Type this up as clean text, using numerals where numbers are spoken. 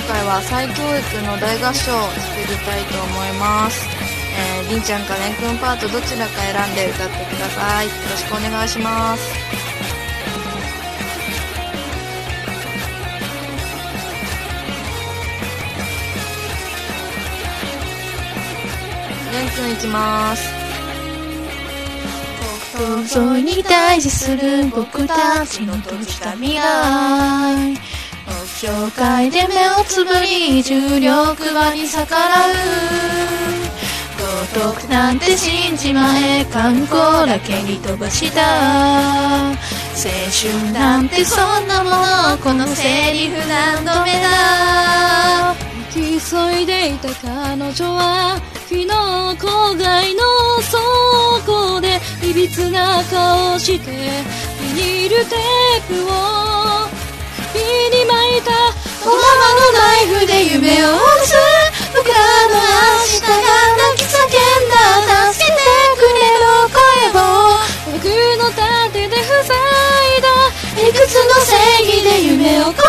回は再教育の大合唱を作りたいと思います。りんちゃんかれんくんパートどちらか選んで歌ってください。よろしくお願いします。れんくんいきます。 想像に対峙する僕たちの閉じた未来、紹介で目をつぶり重力場に逆らう、道徳なんて信じまえ観光だけに飛ばした青春なんてそんなもの、このセリフ何度目だ。 行き急いでいた彼女は昨日郊外の倉庫でいびつな顔してビニールテープを火に巻いたおままのナイフで夢を落とす僕らの明日が泣き叫んだ、助けてくれる声を僕の盾で塞いだいくつの正義で夢を壊